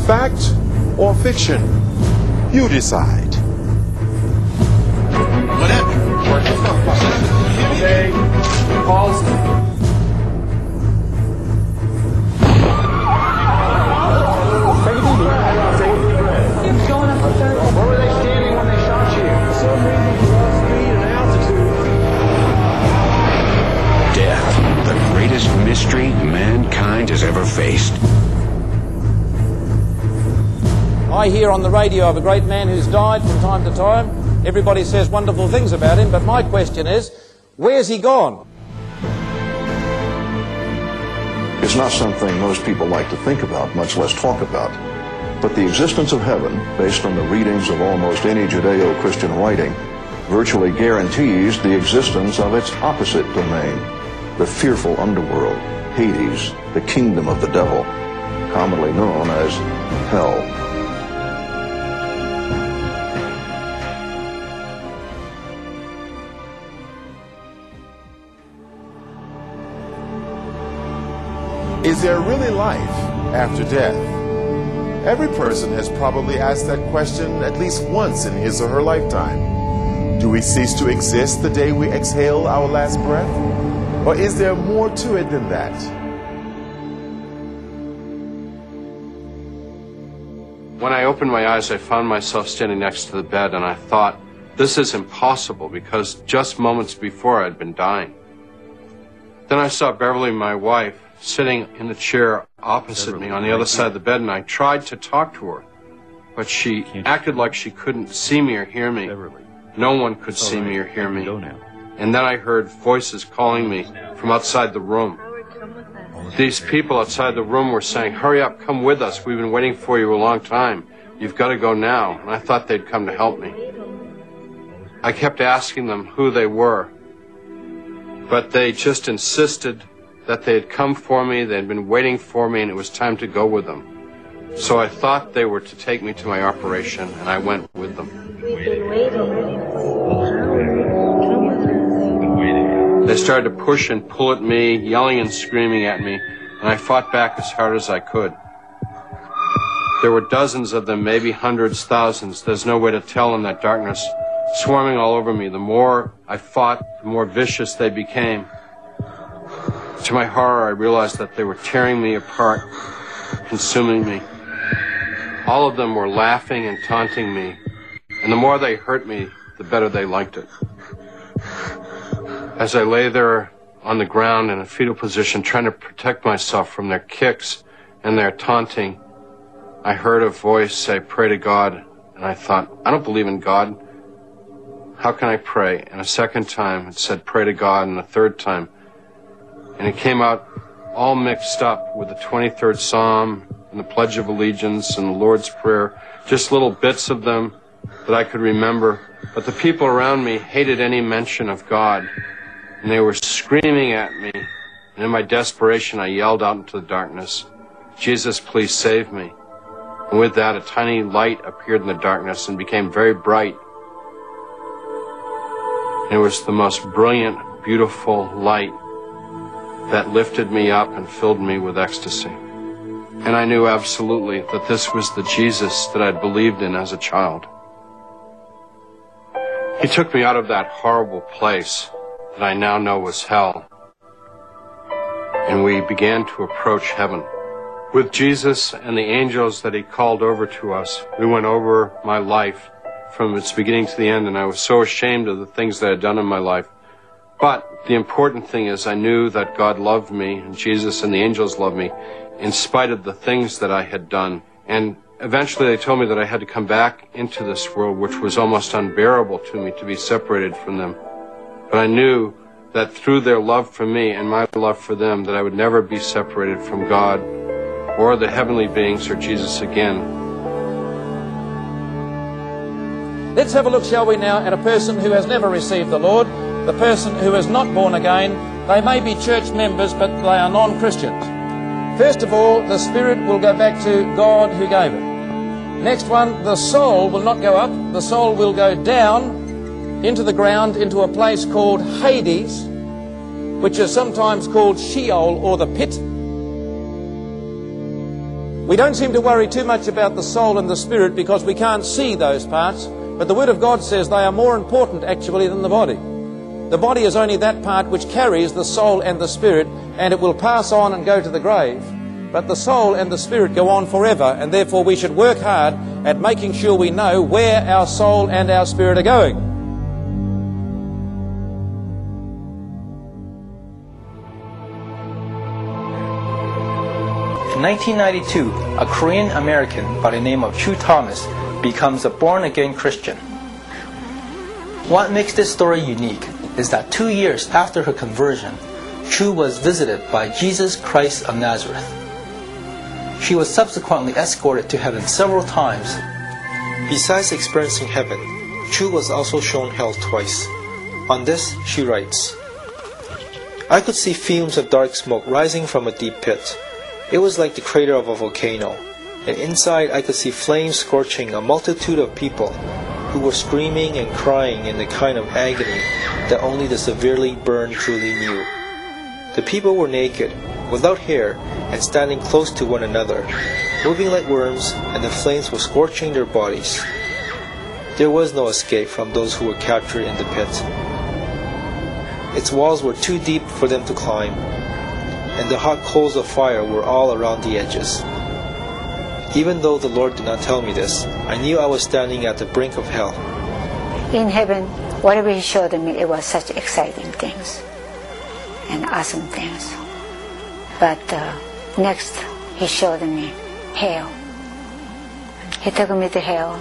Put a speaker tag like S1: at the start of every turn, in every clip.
S1: Fact or fiction? You decide.
S2: Whatever.
S1: Okay. Pause.
S3: Where were they standing when they shot you?
S1: For some reason, you lost speed and altitude.
S2: Death, the greatest mystery mankind has ever faced.
S4: I hear on the radio of a great man who's died from time to time. Everybody says wonderful things about him, but my question is, where's he gone?
S5: It's not something most people like to think about, much less talk about. But the existence of heaven, based on the readings of almost any Judeo-Christian writing, virtually guarantees the existence of its opposite domain, the fearful underworld, Hades, the kingdom of the devil, commonly known as hell.
S1: Is there really life after death? Every person has probably asked that question at least once in his or her lifetime. Do we cease to exist the day we exhale our last breath? Or is there more to it than that?
S6: When I opened my eyes, I found myself standing next to the bed, and I thought, this is impossible, because just moments before I'd been dying. Then I saw Beverly, my wife, sitting in the chair opposite me on the other side of the bed, and I tried to talk to her, but she acted like she couldn't see me or hear me. No one could see me or hear me. And then I heard voices calling me from outside the room. These people outside the room were saying, hurry up, come with us. We've been waiting for you a long time. You've got to go now. And I thought they'd come to help me. I kept asking them who they were, but they just insisted that they had come for me, they had been waiting for me, and it was time to go with them. So I thought they were to take me to my operation, and I went with them.
S7: We've been waiting.
S6: They started to push and pull at me, yelling and screaming at me, and I fought back as hard as I could. There were dozens of them, maybe hundreds, thousands. There's no way to tell in that darkness, swarming all over me. The more I fought, the more vicious they became. To my horror, I realized that they were tearing me apart, consuming me. All of them were laughing and taunting me, and the more they hurt me, the better they liked it. As I lay there on the ground in a fetal position, trying to protect myself from their kicks and their taunting, I heard a voice say, pray to God, and I thought, I don't believe in God. How can I pray? And a second time, it said, pray to God, and a third time. And it came out all mixed up with the 23rd Psalm and the Pledge of Allegiance and the Lord's Prayer, just little bits of them that I could remember. But the people around me hated any mention of God, and they were screaming at me. And in my desperation, I yelled out into the darkness, Jesus, please save me. And with that, a tiny light appeared in the darkness and became very bright. And it was the most brilliant, beautiful light that lifted me up and filled me with ecstasy. And I knew absolutely that this was the Jesus that I'd believed in as a child. He took me out of that horrible place that I now know was hell, and we began to approach heaven. With Jesus and the angels that he called over to us, we went over my life from its beginning to the end, and I was so ashamed of the things that I had done in my life. But the important thing is I knew that God loved me, and Jesus and the angels loved me, in spite of the things that I had done. And eventually they told me that I had to come back into this world, which was almost unbearable to me to be separated from them. But I knew that through their love for me and my love for them, that I would never be separated from God or the heavenly beings or Jesus again.
S4: Let's have a look, shall we now, at a person who has never received the Lord, the person who is not born again. They may be church members, but they are non-Christians. First of all, the spirit will go back to God who gave it. Next one, the soul will not go up. The soul will go down into the ground, into a place called Hades, which is sometimes called Sheol or the pit. We don't seem to worry too much about the soul and the spirit because we can't see those parts, but the Word of God says they are more important actually than the body. The body is only that part which carries the soul and the spirit, and it will pass on and go to the grave. But the soul and the spirit go on forever, and therefore we should work hard at making sure we know where our soul and our spirit are going.
S7: In 1992, a Korean American by the name of Chu Thomas becomes a born-again Christian. What makes this story unique is that 2 years after her conversion, Chu was visited by Jesus Christ of Nazareth. She was subsequently escorted to heaven several times. Besides experiencing heaven, Chu was also shown hell twice. On this, she writes, "I could see fumes of dark smoke rising from a deep pit. It was like the crater of a volcano, and inside I could see flames scorching a multitude of people who were screaming and crying in the kind of agony that only the severely burned truly knew. The people were naked, without hair, and standing close to one another, moving like worms, and the flames were scorching their bodies. There was no escape from those who were captured in the pit. Its walls were too deep for them to climb, and the hot coals of fire were all around the edges. Even though the Lord did not tell me this, I knew I was standing at the brink of hell."
S8: In heaven, whatever He showed me, it was such exciting things and awesome things. But next, He showed me hell. He took me to hell.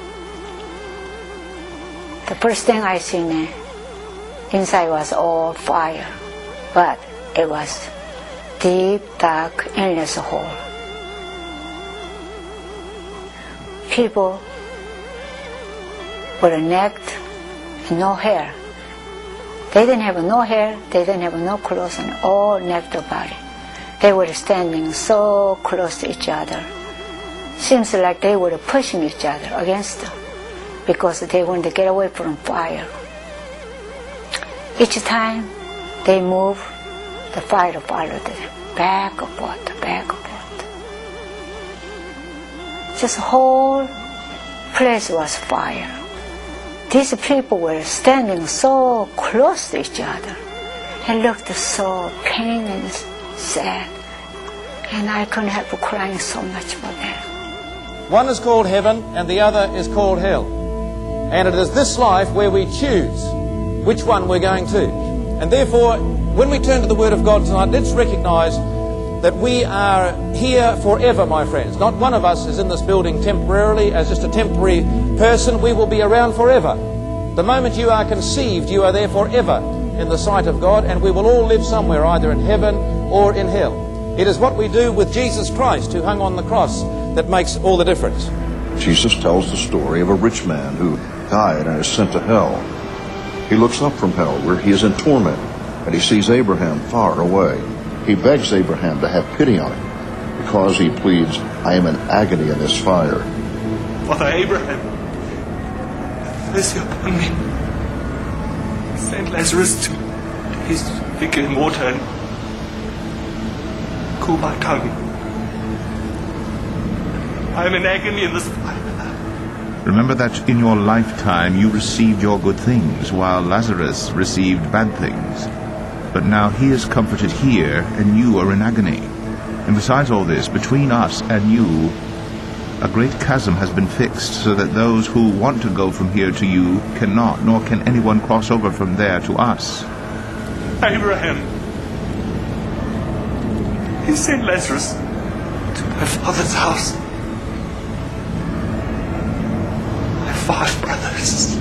S8: The first thing I seen, inside was all fire, but it was deep, dark, endless hole. People were naked, no hair. They didn't have no hair, they didn't have no clothes, and all naked body. They were standing so close to each other. Seems like they were pushing each other against them because they wanted to get away from fire. Each time they moved, the fire followed them, back and forth, back and forth. Just whole place was fire. These people were standing so close to each other and looked so pain and sad. And I couldn't help crying so much for them.
S4: One is called heaven and the other is called hell. And it is this life where we choose which one we're going to. And therefore, when we turn to the Word of God tonight, let's recognize that we are here forever, my friends. Not one of us is in this building temporarily as just a temporary person. We will be around forever. The moment you are conceived, you are there forever in the sight of God, and we will all live somewhere, either in heaven or in hell. It is what we do with Jesus Christ, who hung on the cross, that makes all the difference.
S5: Jesus tells the story of a rich man who died and is sent to hell. He looks up from hell where he is in torment, and he sees Abraham far away. He begs Abraham to have pity on him because he pleads, "I am in agony in this fire."
S9: "Father Abraham, have mercy upon me. Send Lazarus to his vicar in water and cool my tongue. I am in agony in this fire."
S10: Remember that in your lifetime you received your good things, while Lazarus received bad things. But now he is comforted here, and you are in agony. And besides all this, between us and you, a great chasm has been fixed, so that those who want to go from here to you cannot, nor can anyone cross over from there to us.
S9: "Abraham, he sent Lazarus to my father's house. I have 5 brothers.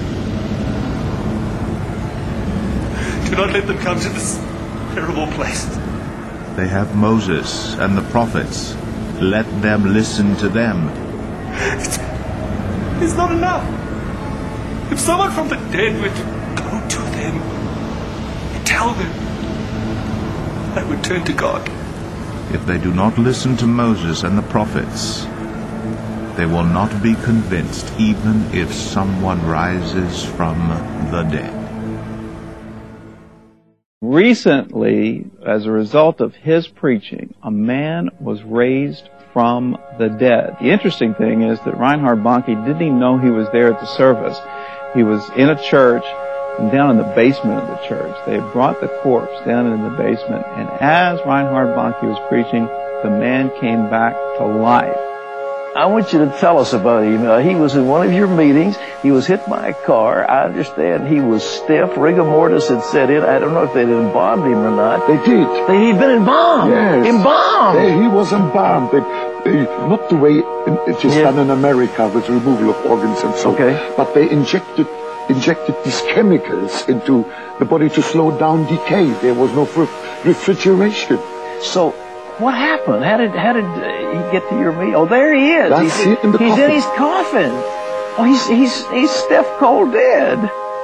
S9: Do not let them come to this terrible place.
S10: They have Moses and the prophets. Let them listen to them."
S9: It's not enough. If someone from the dead would go to them and tell them, they would turn to God.
S10: If they do not listen to Moses and the prophets, they will not be convinced, even if someone rises from the dead.
S11: recently, as a result of his preaching, a man was raised from the dead. The interesting thing is that Reinhard Bonnke didn't even know he was there at the service. He was in a church and down in the basement of the church. They had brought the corpse down in the basement, and as Reinhard Bonnke was preaching, the man came back to life.
S12: I want you to tell us about him. He was in one of your meetings. He was hit by a car. I understand he was stiff. Rigor mortis had set in. I don't know if they had embalmed him or not.
S13: They did.
S12: He'd been embalmed.
S13: Yes.
S12: Embalmed.
S13: He was embalmed. Not the way it is done in America with removal of organs and so on.
S12: Okay.
S13: But they injected these chemicals into the body to slow down decay. There was no refrigeration.
S12: So what happened? How did he get to your meeting? Oh, there he is.
S13: That's
S12: he's
S13: it in the
S12: he's
S13: coffin.
S12: in his coffin. Oh, he's stiff cold dead.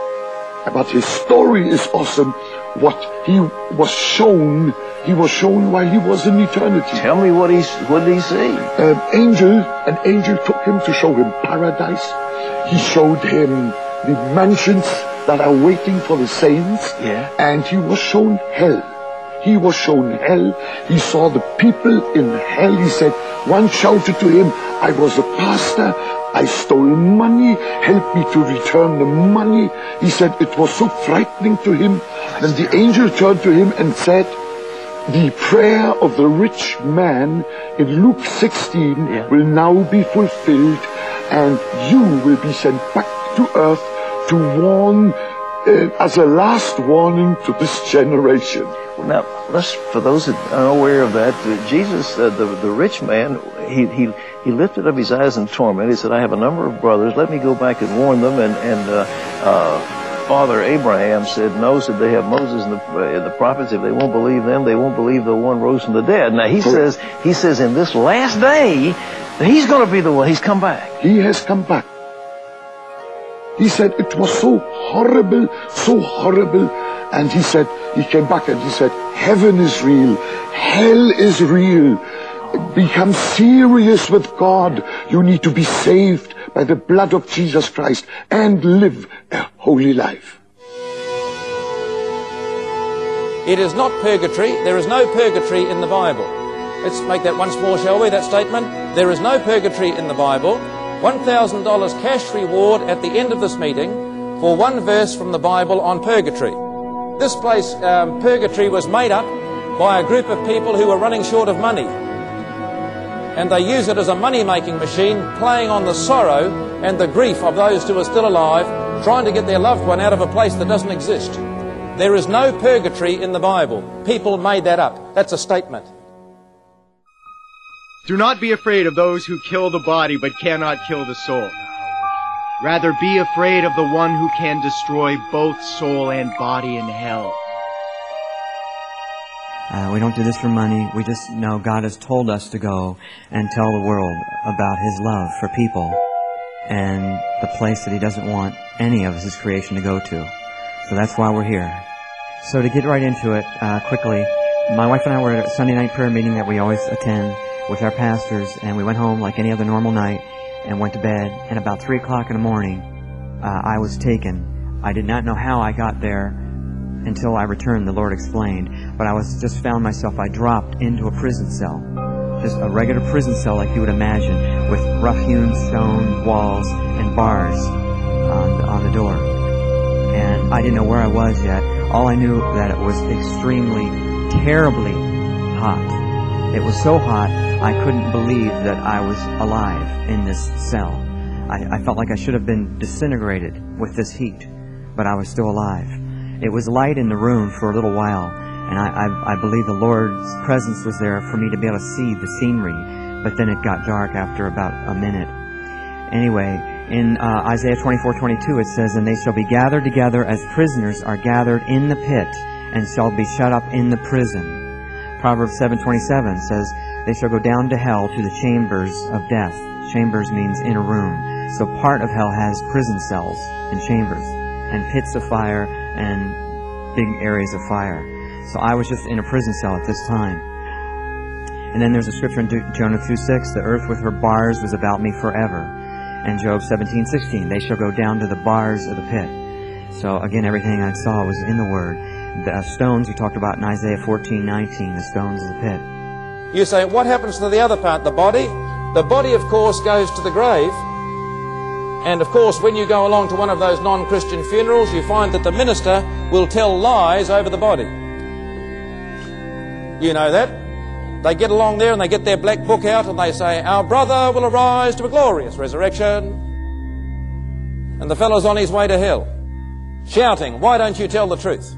S13: But his story is awesome. What he was shown while he was in eternity.
S12: Tell me what did he see?
S13: An angel took him to show him paradise. He showed him the mansions that are waiting for the saints.
S12: Yeah.
S13: And he was shown hell. He was shown hell. He saw the people in hell. He said, one shouted to him, I was a pastor. I stole money. Help me to return the money. He said it was so frightening to him. Then the angel turned to him and said, the prayer of the rich man in Luke 16 will now be fulfilled, and you will be sent back to earth to warn as a last warning to this generation.
S12: Now, for those that are aware of that, Jesus, the rich man, he lifted up his eyes in torment. He said, I have a number of brothers. Let me go back and warn them. And Father Abraham knows that they have Moses and the prophets. If they won't believe them, they won't believe the one rose from the dead. Now, he says in this last day, he's going to be the one. He's come back.
S13: He has come back. He said it was so horrible. And he said, he came back and he said, heaven is real. Hell is real. Become serious with God. You need to be saved by the blood of Jesus Christ and live a holy life.
S4: It is not purgatory. There is no purgatory in the Bible. Let's make that once more, shall we, that statement? There is no purgatory in the Bible. $1,000 cash reward at the end of this meeting for one verse from the Bible on purgatory. This place, purgatory, was made up by a group of people who were running short of money. And they use it as a money-making machine, playing on the sorrow and the grief of those who are still alive, trying to get their loved one out of a place that doesn't exist. There is no purgatory in the Bible. People made that up. That's a statement.
S14: Do not be afraid of those who kill the body but cannot kill the soul. Rather, be afraid of the one who can destroy both soul and body in hell.
S15: We don't do this for money. We just know God has told us to go and tell the world about His love for people and the place that He doesn't want any of His creation to go to. So that's why we're here. So to get right into it, quickly, my wife and I were at a Sunday night prayer meeting that we always attend with our pastors, and we went home like any other normal night and went to bed, and about 3 o'clock in the morning, I was taken. I did not know how I got there until I returned, the Lord explained, but I found myself, I dropped into a prison cell, just a regular prison cell like you would imagine, with rough-hewn stone walls and bars on the door. And I didn't know where I was yet. All I knew that it was extremely, terribly hot. It was so hot, I couldn't believe that I was alive in this cell. I felt like I should have been disintegrated with this heat, but I was still alive. It was light in the room for a little while, and I believe the Lord's presence was there for me to be able to see the scenery, but then it got dark after about a minute. Anyway, in Isaiah 24:22 it says, and they shall be gathered together as prisoners are gathered in the pit, and shall be shut up in the prison. Proverbs 7:27 says, they shall go down to hell, to the chambers of death. Chambers means inner room. So part of hell has prison cells and chambers, and pits of fire and big areas of fire. So I was just in a prison cell at this time. And then there's a scripture in Jonah 2:6, the earth with her bars was about me forever. And Job 17:16, they shall go down to the bars of the pit. So again, everything I saw was in the Word. The stones he talked about in Isaiah 14:19, the stones of the pit.
S4: You say, what happens to the other part, the body? The body, of course, goes to the grave. And, of course, when you go along to one of those non-Christian funerals, you find that the minister will tell lies over the body. You know that. They get along there and they get their black book out and they say, our brother will arise to a glorious resurrection. And the fellow's on his way to hell, shouting, why don't you tell the truth?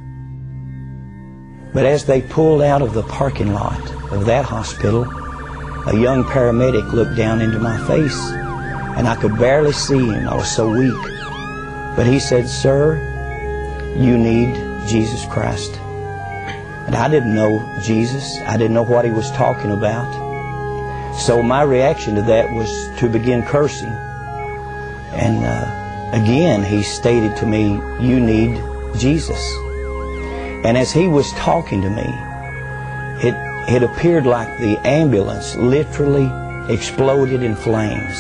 S16: But as they pulled out of the parking lot of that hospital, a young paramedic looked down into my face, and I could barely see him. I was so weak. But he said, sir, you need Jesus Christ. And I didn't know Jesus. I didn't know what he was talking about. So my reaction to that was to begin cursing. And again, he stated to me, you need Jesus. And as he was talking to me, it appeared like the ambulance literally exploded in flames.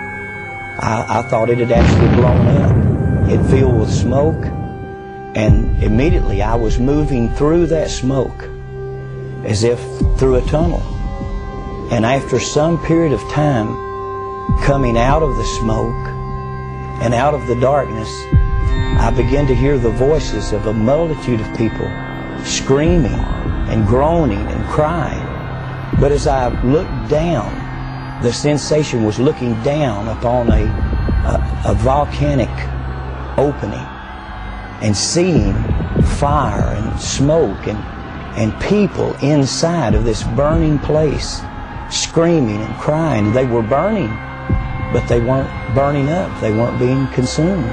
S16: I thought it had actually blown up. It filled with smoke, and immediately I was moving through that smoke as if through a tunnel. And after some period of time, coming out of the smoke and out of the darkness, I began to hear the voices of a multitude of people screaming and groaning and crying. But as I looked down, the sensation was looking down upon a volcanic opening and seeing fire and smoke and people inside of this burning place screaming and crying. They were burning, but they weren't burning up. They weren't being consumed.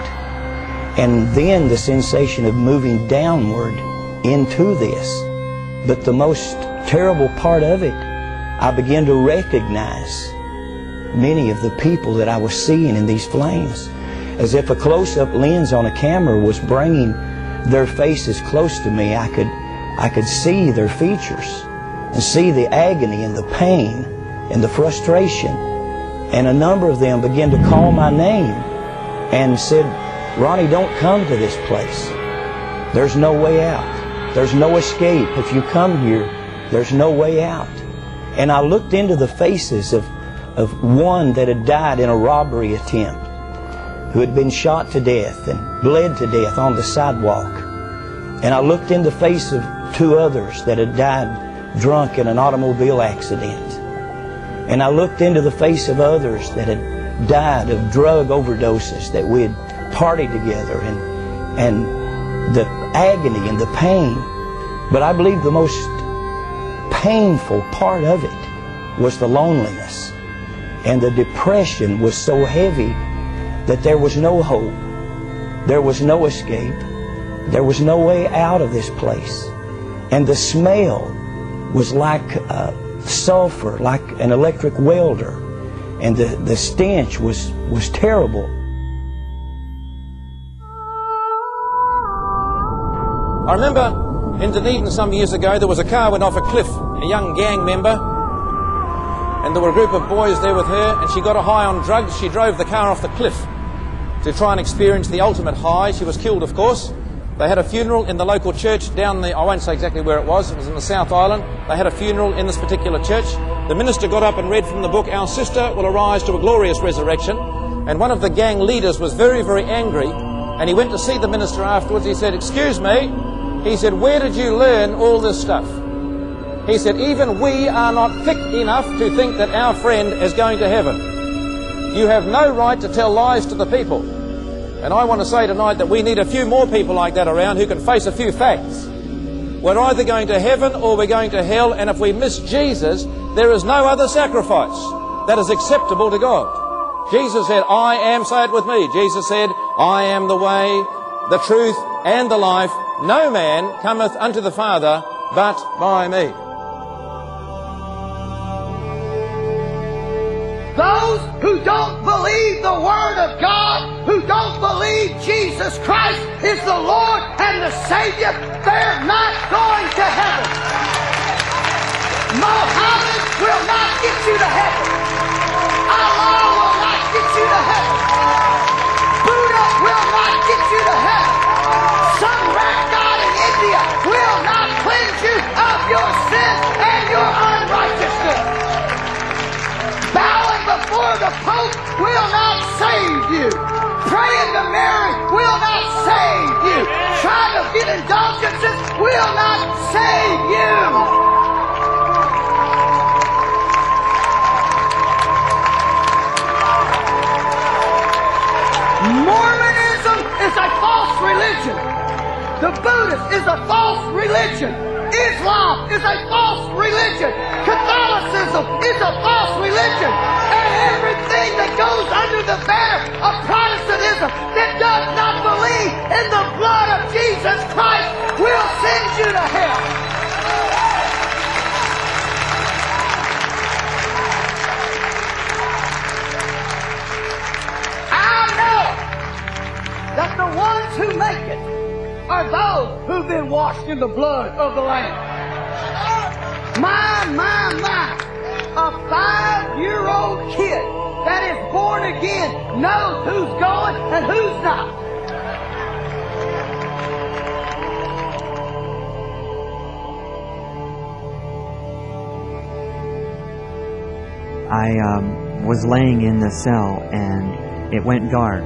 S16: And then the sensation of moving downward into this. But the most terrible part of it, I began to recognize many of the people that I was seeing in these flames, as if a close-up lens on a camera was bringing their faces close to me. I could see their features and see the agony and the pain and the frustration. And a number of them began to call my name and said, Ronnie, don't come to this place. There's no way out. There's no escape. If you come here, there's no way out. And I looked into the faces of one that had died in a robbery attempt, who had been shot to death and bled to death on the sidewalk. And I looked in the face of two others that had died drunk in an automobile accident. And I looked into the face of others that had died of drug overdoses, that we had partied together, and the agony and the pain. But I believe the most painful part of it was the loneliness. And the depression was so heavy that there was no hope. There was no escape. There was no way out of this place. And the smell was like sulfur, like an electric welder. And the stench was terrible.
S4: I remember in Dunedin some years ago, there was a car went off a cliff, a young gang member, and there were a group of boys there with her, and she got a high on drugs. She drove the car off the cliff to try and experience the ultimate high. She was killed, of course. They had a funeral in the local church down the, I won't say exactly where it was in the South Island. They had a funeral in this particular church. The minister got up and read from the book, Our Sister Will Arise to a Glorious Resurrection. And one of the gang leaders was very, very angry, and he went to see the minister afterwards. He said, excuse me. He said, where did you learn all this stuff? He said, even we are not thick enough to think that our friend is going to heaven. You have no right to tell lies to the people. And I want to say tonight that we need a few more people like that around who can face a few facts. We're either going to heaven or we're going to hell, and if we miss Jesus, there is no other sacrifice that is acceptable to God. Jesus said, I am, say it with me, Jesus said, I am the way, the truth, and the life. No man cometh unto the Father but by me.
S17: Those who don't believe the Word of God, who don't believe Jesus Christ is the Lord and the Savior, they're not going to heaven. Muhammad will not get you to heaven. Allah will not get you to heaven. Buddha will not get you to heaven. Some rat god in India will sins and your unrighteousness. Bowing before the Pope will not save you. Praying to Mary will not save you. Trying to get indulgences will not save you. Mormonism is a false religion. The Buddhist is a false religion. Islam is a false religion. Catholicism is a false religion. And everything that goes under the banner of Protestantism that does not believe in the blood of Jesus Christ will send you to hell. I know that the ones who make it are those who've been washed in the blood of the Lamb. My. A 5-year-old kid that is born again knows who's going and who's not.
S15: I was laying in the cell and it went dark.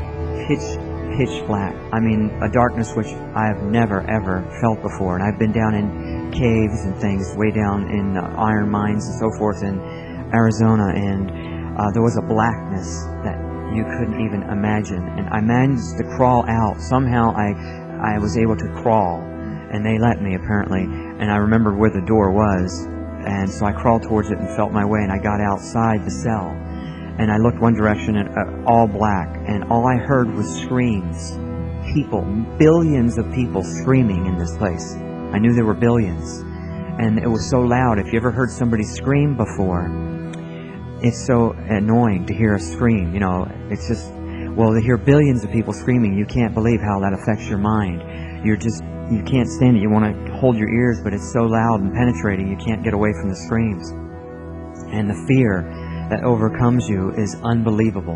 S15: Pitch black. I mean, a darkness which I've never ever felt before. And I've been down in caves and things, way down in iron mines and so forth in Arizona, and there was a blackness that you couldn't even imagine. And I managed to crawl out. Somehow I was able to crawl, and they let me apparently. And I remembered where the door was, and so I crawled towards it and felt my way, and I got outside the cell. And I looked one direction, and all black, and all I heard was screams. People, billions of people screaming in this place. I knew there were billions. And it was so loud. If you ever heard somebody scream before, it's so annoying to hear a scream. You know, it's just, well, to hear billions of people screaming, you can't believe how that affects your mind. You can't stand it. You want to hold your ears, but it's so loud and penetrating, you can't get away from the screams. And the fear that overcomes you is unbelievable,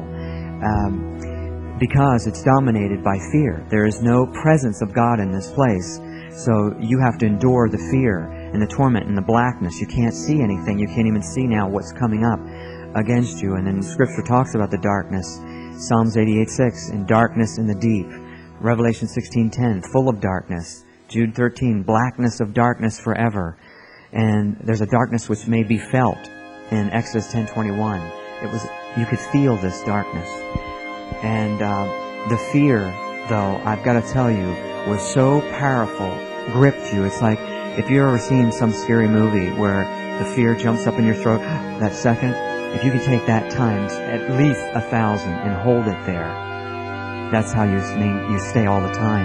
S15: because it's dominated by fear. There is no presence of God in this place, so you have to endure the fear and the torment and the blackness. You can't see anything. You can't even see now what's coming up against you. And then Scripture talks about the darkness. Psalms 88:6, in darkness in the deep. Revelation 16:10, full of darkness. Jude 13, blackness of darkness forever. And there's a darkness which may be felt. In Exodus 10:21, you could feel this darkness, and the fear, though, I've got to tell you, was so powerful, gripped you. It's like if you've ever seen some scary movie where the fear jumps up in your throat that second. If you could take that times at least 1,000 and hold it there, that's how you stay all the time.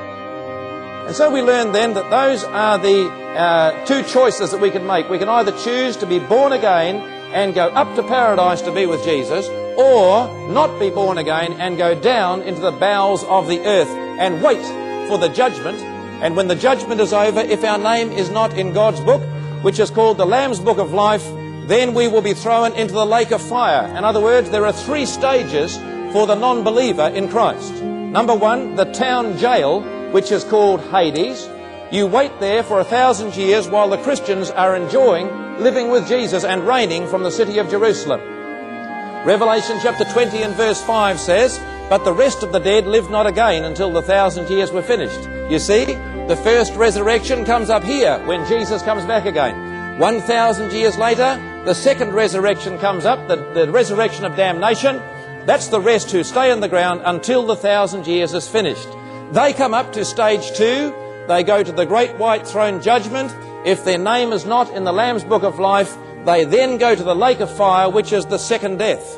S4: And so we learned then that those are the two choices that we can make. We can either choose to be born again and go up to paradise to be with Jesus, or not be born again and go down into the bowels of the earth and wait for the judgment. And when the judgment is over, if our name is not in God's book, which is called the Lamb's Book of Life, then we will be thrown into the lake of fire. In other words, there are 3 stages for the non-believer in Christ. Number 1, the town jail, which is called Hades. You wait there for 1,000 years while the Christians are enjoying living with Jesus and reigning from the city of Jerusalem. Revelation chapter 20 and verse 5 says, "But the rest of the dead lived not again until the 1,000 years were finished." You see, the first resurrection comes up here when Jesus comes back again. 1,000 years later, the second resurrection comes up, the resurrection of damnation. That's the rest who stay on the ground until the 1,000 years is finished. They come up to stage 2. They go to the great white throne judgment. If their name is not in the Lamb's Book of Life, they then go to the lake of fire, which is the second death.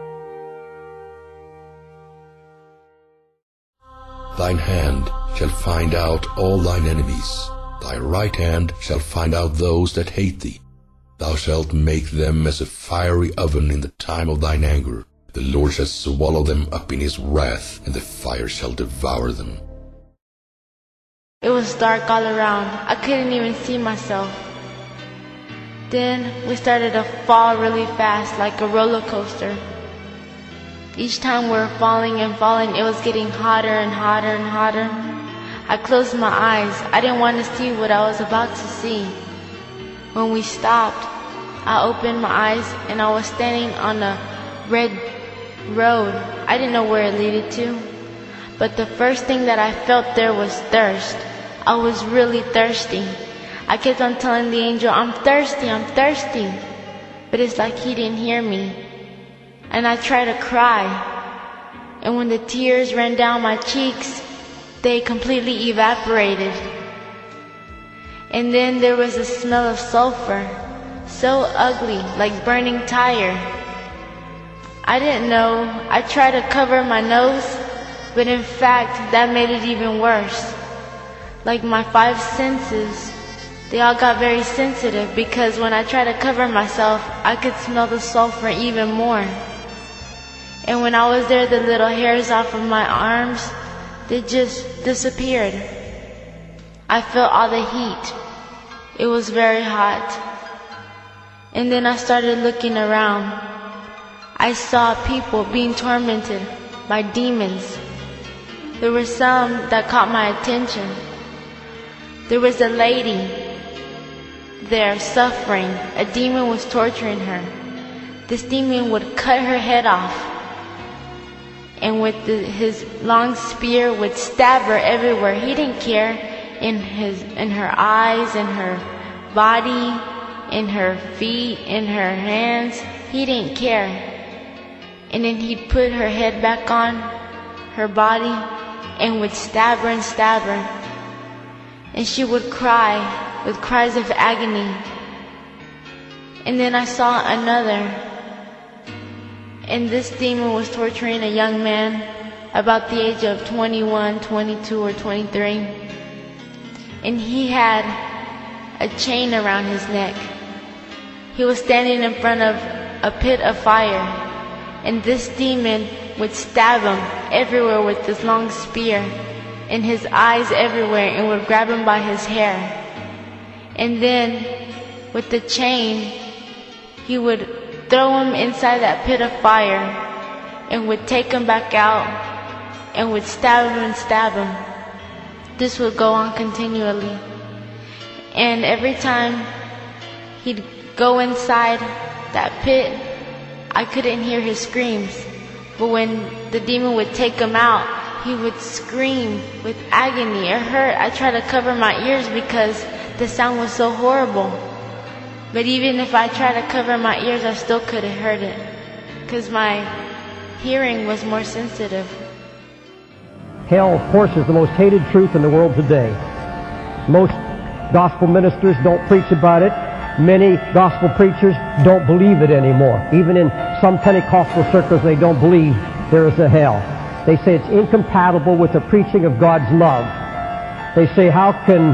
S18: Thine hand shall find out all thine enemies. Thy right hand shall find out those that hate thee. Thou shalt make them as a fiery oven in the time of thine anger. The Lord shall swallow them up in his wrath, and the fire shall devour them.
S19: It was dark all around. I couldn't even see myself. Then we started to fall really fast, like a roller coaster. Each time we were falling and falling, it was getting hotter and hotter and hotter. I closed my eyes. I didn't want to see what I was about to see. When we stopped, I opened my eyes and I was standing on a red road. I didn't know where it led to, but the first thing that I felt there was thirst. I was really thirsty. I kept on telling the angel, I'm thirsty, I'm thirsty. But it's like he didn't hear me. And I tried to cry. And when the tears ran down my cheeks, they completely evaporated. And then there was a smell of sulfur, so ugly, like burning tire. I didn't know. I tried to cover my nose, but in fact, that made it even worse. Like my 5 senses, they all got very sensitive because when I tried to cover myself, I could smell the sulfur even more. And when I was there, the little hairs off of my arms, they just disappeared. I felt all the heat. It was very hot. And then I started looking around. I saw people being tormented by demons. There were some that caught my attention. There was a lady there suffering. A demon was torturing her. This demon would cut her head off, and with his long spear would stab her everywhere. He didn't care, in her eyes, in her body, in her feet, in her hands. He didn't care. And then he'd put her head back on her body and would stab her and stab her. And she would cry with cries of agony. And then I saw another. And this demon was torturing a young man about the age of 21, 22, or 23. And he had a chain around his neck. He was standing in front of a pit of fire. And this demon would stab him everywhere with this long spear, in his eyes everywhere, and would grab him by his hair. And then, with the chain, he would throw him inside that pit of fire, and would take him back out, and would stab him and stab him. This would go on continually. And every time he'd go inside that pit, I couldn't hear his screams. But when the demon would take him out, he would scream with agony. It hurt. I tried to cover my ears because the sound was so horrible. But even if I tried to cover my ears, I still couldn't heard it, because my hearing was more sensitive.
S20: Hell, of course, is the most hated truth in the world today. Most gospel ministers don't preach about it. Many gospel preachers don't believe it anymore. Even in some Pentecostal circles, they don't believe there is a hell. They say it's incompatible with the preaching of God's love. They say, how can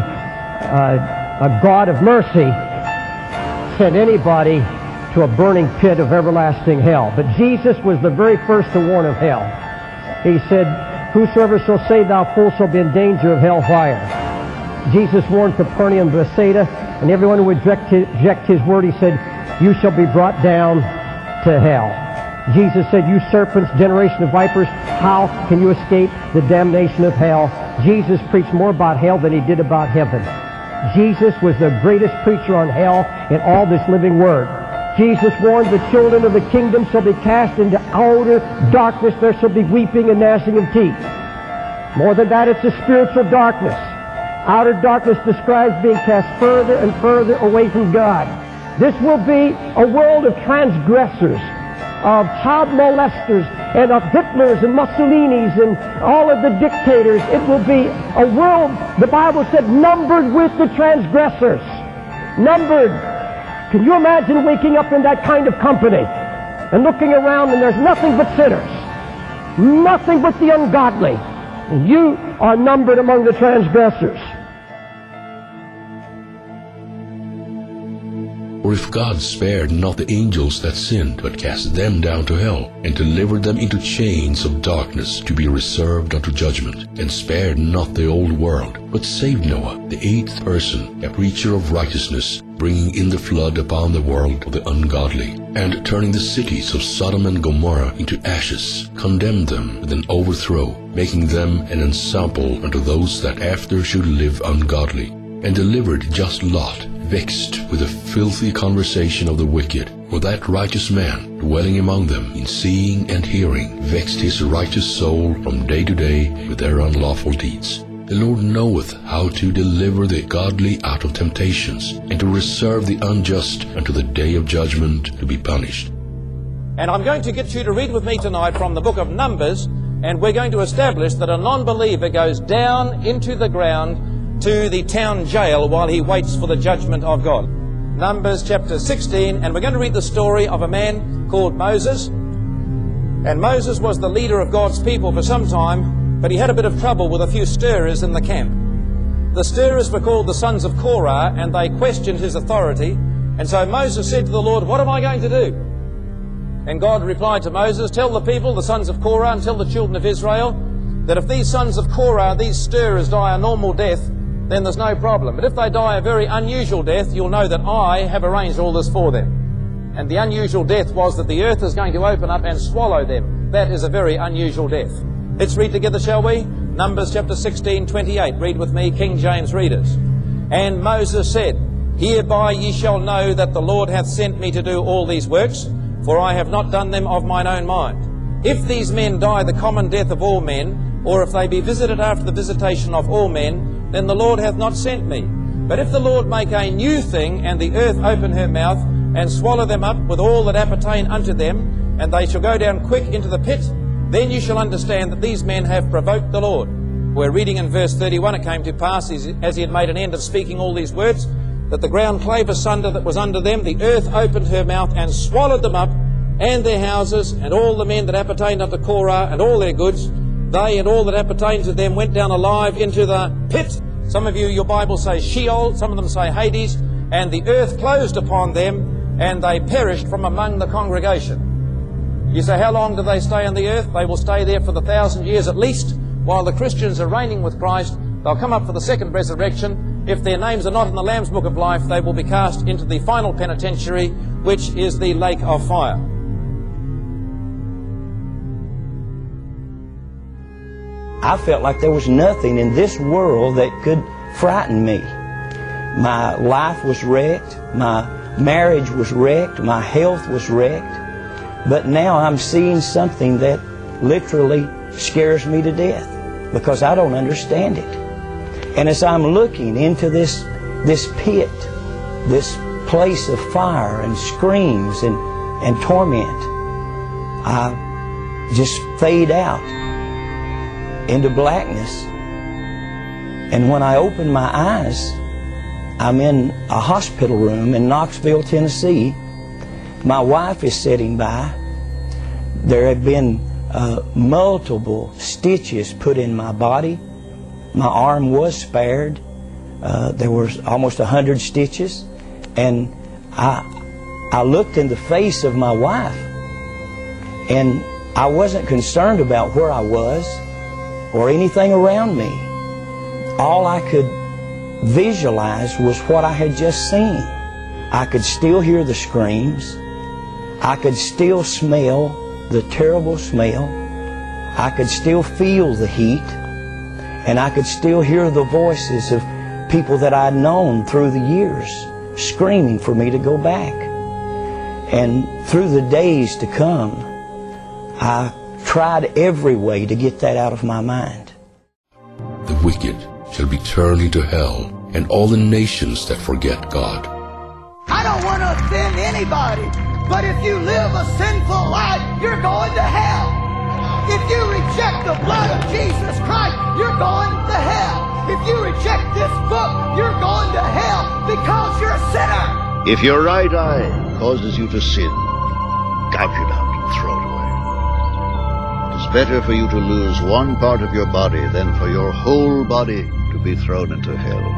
S20: a God of mercy send anybody to a burning pit of everlasting hell? But Jesus was the very first to warn of hell. He said, whosoever shall say thou fool shall be in danger of hell fire. Jesus warned Capernaum, Bethsaida, and everyone who would reject his word, he said, you shall be brought down to hell. Jesus said, you serpents, generation of vipers, how can you escape the damnation of hell? Jesus preached more about hell than he did about heaven. Jesus was the greatest preacher on hell in all this living word. Jesus warned the children of the kingdom shall be cast into outer darkness. There shall be weeping and gnashing of teeth. More than that, it's a spiritual darkness. Outer darkness describes being cast further and further away from God. This will be a world of transgressors, of child molesters, and of Hitlers and Mussolinis and all of the dictators. It will be a world, the Bible said, numbered with the transgressors. Numbered. Can you imagine waking up in that kind of company and looking around and there's nothing but sinners, nothing but the ungodly, and you are numbered among the transgressors?
S18: For if God spared not the angels that sinned, but cast them down to hell, and delivered them into chains of darkness to be reserved unto judgment, and spared not the old world, but saved Noah, the 8th person, a preacher of righteousness, bringing in the flood upon the world of the ungodly, and turning the cities of Sodom and Gomorrah into ashes, condemned them with an overthrow, making them an ensample unto those that after should live ungodly, and delivered just Lot, vexed with the filthy conversation of the wicked, for that righteous man, dwelling among them in seeing and hearing, vexed his righteous soul from day to day with their unlawful deeds. The Lord knoweth how to deliver the godly out of temptations, and to reserve the unjust unto the day of judgment to be punished.
S4: And I'm going to get you to read with me tonight from the book of Numbers, and we're going to establish that a non-believer goes down into the ground to the town jail while he waits for the judgment of God. Numbers chapter 16, and we're going to read the story of a man called Moses. And Moses was the leader of God's people for some time, but he had a bit of trouble with a few stirrers in the camp. The stirrers were called the sons of Korah, and they questioned his authority. And so Moses said to the Lord, "What am I going to do?" And God replied to Moses, "Tell the people, the sons of Korah, and tell the children of Israel, that if these sons of Korah, these stirrers, die a normal death, then there's no problem. But if they die a very unusual death, you'll know that I have arranged all this for them." And the unusual death was that the earth is going to open up and swallow them. That is a very unusual death. Let's read together, shall we? Numbers chapter 16:28. Read with me, King James readers. "And Moses said, Hereby ye shall know that the Lord hath sent me to do all these works, for I have not done them of mine own mind. If these men die the common death of all men, or if they be visited after the visitation of all men, then the Lord hath not sent me. But if the Lord make a new thing, and the earth open her mouth, and swallow them up with all that appertain unto them, and they shall go down quick into the pit, then you shall understand that these men have provoked the Lord." We're reading in verse 31, "It came to pass, as he had made an end of speaking all these words, that the ground clave asunder that was under them, the earth opened her mouth and swallowed them up, and their houses, and all the men that appertained unto Korah, and all their goods. They and all that appertained to them went down alive into the pit." Some of you, your Bible says Sheol, some of them say Hades. "And the earth closed upon them, and they perished from among the congregation." You say, how long do they stay on the earth? They will stay there for the 1,000 years at least, while the Christians are reigning with Christ. They'll come up for the second resurrection. If their names are not in the Lamb's Book of Life, they will be cast into the final penitentiary, which is the lake of fire.
S16: I felt like there was nothing in this world that could frighten me. My life was wrecked. My marriage was wrecked. My health was wrecked. But now I'm seeing something that literally scares me to death because I don't understand it. And as I'm looking into this pit, this place of fire and screams and torment, I just fade out into blackness. And when I open my eyes, I'm in a hospital room in Knoxville, Tennessee. My wife is sitting by. There have been multiple stitches put in my body. My arm was spared. There was almost 100 stitches. And I looked in the face of my wife, and I wasn't concerned about where I was or anything around me. All I could visualize was what I had just seen. I could still hear the screams. I could still smell the terrible smell. I could still feel the heat. And I could still hear the voices of people that I'd known through the years screaming for me to go back. And through the days to come, I tried every way to get that out of my mind.
S18: The wicked shall be turned into hell, and all the nations that forget God.
S17: I don't want to offend anybody, but if you live a sinful life, you're going to hell. If you reject the blood of Jesus Christ, you're going to hell. If you reject this book, you're going to hell because you're a sinner.
S21: If your right eye causes you to sin, gouge it out and throw it away. It is better for you to lose one part of your body than for your whole body to be thrown into hell.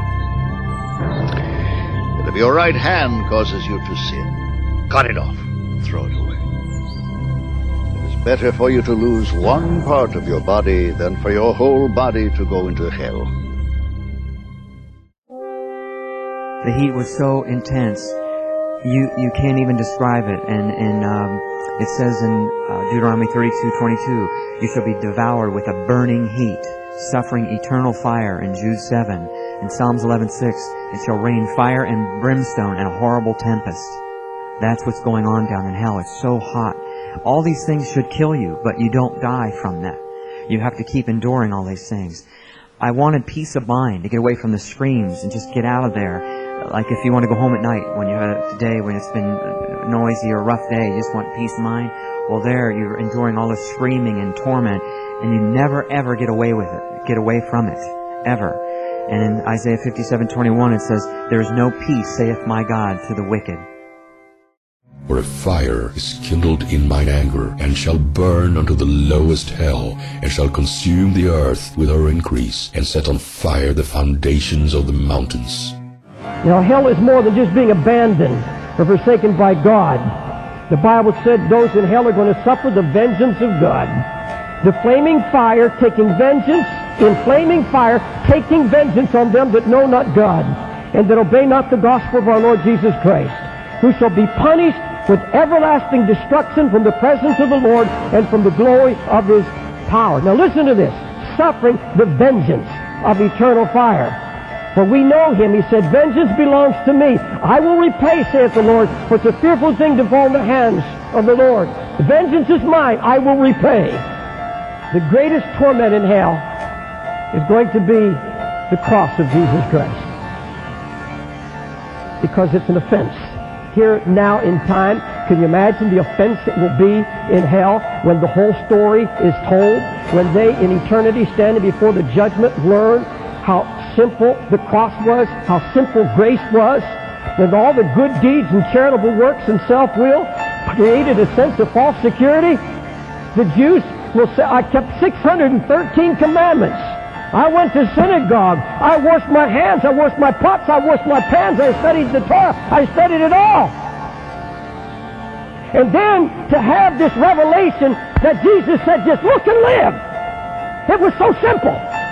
S21: And if your right hand causes you to sin, cut it off and throw it away. Better for you to lose one part of your body than for your whole body to go into hell.
S15: The heat was so intense, you can't even describe it. And it says in Deuteronomy 32:22, you shall be devoured with a burning heat, suffering eternal fire in Jude 7. In Psalms 11:6, it shall rain fire and brimstone and a horrible tempest. That's what's going on down in hell. It's so hot. All these things should kill you, but you don't die from that. You have to keep enduring all these things. I wanted peace of mind, to get away from the screams and just get out of there. Like if you want to go home at night when you had a day when it's been noisy or a rough day, you just want peace of mind. Well, there you're enduring all the screaming and torment, and you never ever get away with it, get away from it, ever. And in Isaiah 57:21 it says, "There is no peace, saith my God, to the wicked."
S18: For a fire is kindled in mine anger, and shall burn unto the lowest hell, and shall consume the earth with her increase, and set on fire the foundations of the mountains.
S20: Now, hell is more than just being abandoned or forsaken by God. The Bible said those in hell are going to suffer the vengeance of God. The flaming fire taking vengeance, in flaming fire taking vengeance on them that know not God, and that obey not the gospel of our Lord Jesus Christ, who shall be punished with everlasting destruction from the presence of the Lord and from the glory of His power. Now listen to this. Suffering the vengeance of eternal fire. For we know Him. He said, vengeance belongs to me. I will repay, saith the Lord, for it's a fearful thing to fall in the hands of the Lord. Vengeance is mine. I will repay. The greatest torment in hell is going to be the cross of Jesus Christ. Because it's an offense. Here now in time, can you imagine the offense it will be in hell when the whole story is told? When they in eternity standing before the judgment learn how simple the cross was, how simple grace was, when all the good deeds and charitable works and self-will created a sense of false security. The Jews will say, I kept 613 commandments. I went to synagogue. I washed my hands. I washed my pots. I washed my pans. I studied the Torah. I studied it all. And then to have this revelation that Jesus said, just look and live. It was so simple.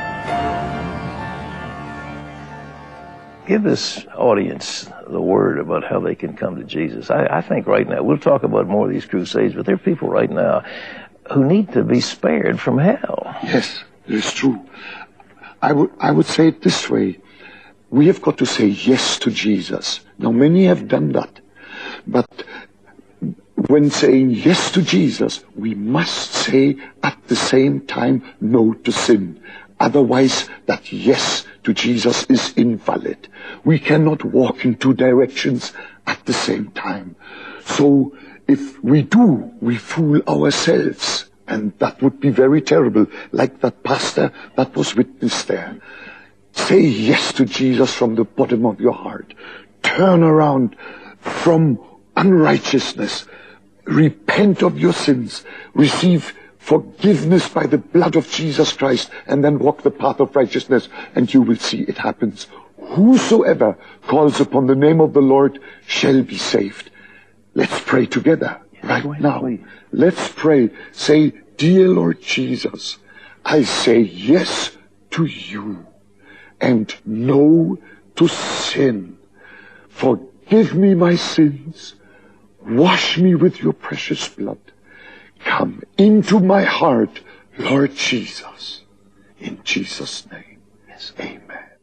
S12: Give this audience the word about how they can come to Jesus. I think right now, we'll talk about more of these crusades, but there are people right now who need to be spared from hell.
S13: Yes, it's true. I would say it this way. We have got to say yes to Jesus. Now, many have done that. But when saying yes to Jesus, we must say at the same time no to sin. Otherwise, that yes to Jesus is invalid. We cannot walk in two directions at the same time. So, if we do, we fool ourselves. And that would be very terrible, like that pastor that was witnessed there. Say yes to Jesus from the bottom of your heart. Turn around from unrighteousness. Repent of your sins. Receive forgiveness by the blood of Jesus Christ, and then walk the path of righteousness, and you will see it happens. Whosoever calls upon the name of the Lord shall be saved. Let's pray together right now. Please. Let's pray. Say, dear Lord Jesus, I say yes to you and no to sin. Forgive me my sins. Wash me with your precious blood. Come into my heart, Lord Jesus. In Jesus' name. Yes, amen.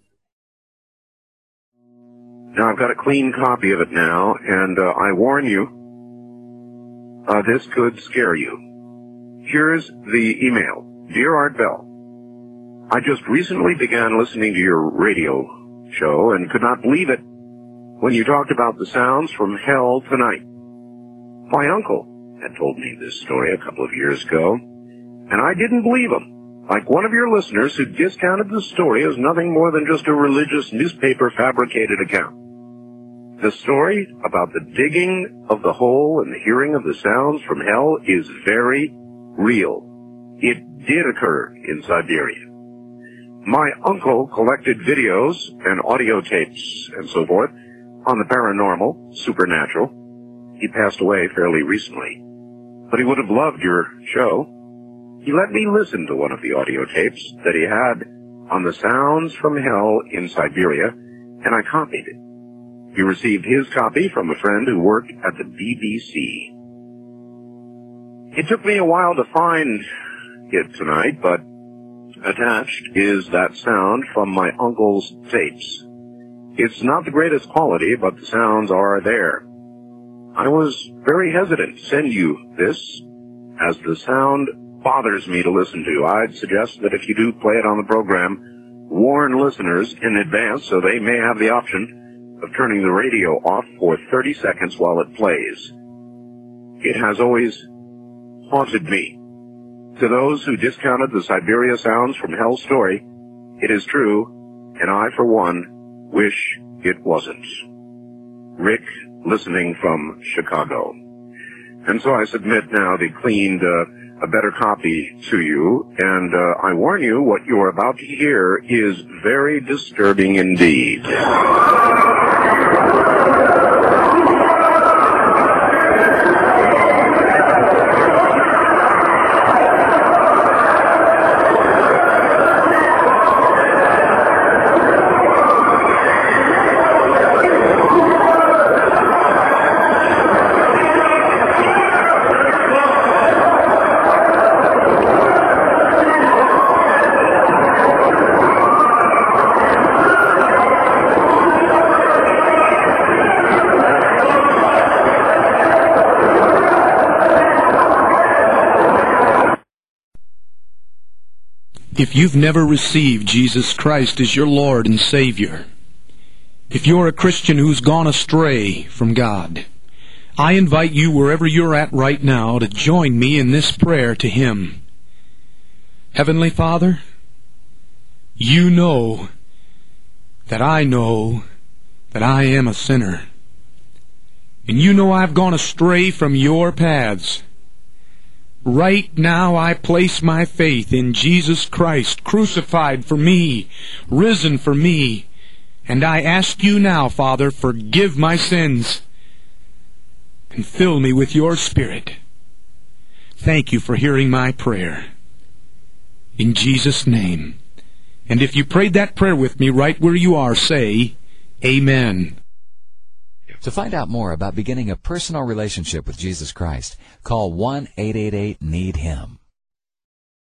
S2: Now, I've got a clean copy of it now, and I warn you, this could scare you. Here's the email. Dear Art Bell, I just recently began listening to your radio show and could not believe it when you talked about the sounds from hell tonight. My uncle had told me this story a couple of years ago, and I didn't believe him. Like one of your listeners who discounted the story as nothing more than just a religious newspaper fabricated account. The story about the digging of the hole and the hearing of the sounds from hell is very real. It did occur in Siberia. My uncle collected videos and audio tapes and so forth on the paranormal, supernatural. He passed away fairly recently, but he would have loved your show. He let me listen to one of the audio tapes that he had on the sounds from hell in Siberia, and I copied it. He received his copy from a friend who worked at the BBC. It took me a while to find it tonight, but attached is that sound from my uncle's tapes. It's not the greatest quality, but the sounds are there. I was very hesitant to send you this, as the sound bothers me to listen to. I'd suggest that if you do play it on the program, warn listeners in advance so they may have the option of turning the radio off for 30 seconds while it plays. It has always haunted me. To those who discounted the Siberia sounds from Hell's Story, it is true, and I, for one, wish it wasn't. Rick, listening from Chicago. And so I submit now the cleaned, a better copy to you, and I warn you, what you're about to hear is very disturbing indeed.
S3: If you've never received Jesus Christ as your Lord and Savior, if you're a Christian who's gone astray from God, I invite you wherever you're at right now to join me in this prayer to Him. Heavenly Father, you know that I am a sinner. And you know I've gone astray from your paths. Right now I place my faith in Jesus Christ, crucified for me, risen for me. And I ask you now, Father, forgive my sins and fill me with your Spirit. Thank you for hearing my prayer. In Jesus' name. And if you prayed that prayer with me right where you are, say, Amen.
S22: To find out more about beginning a personal relationship with Jesus Christ, call 1-888-NEED-HIM.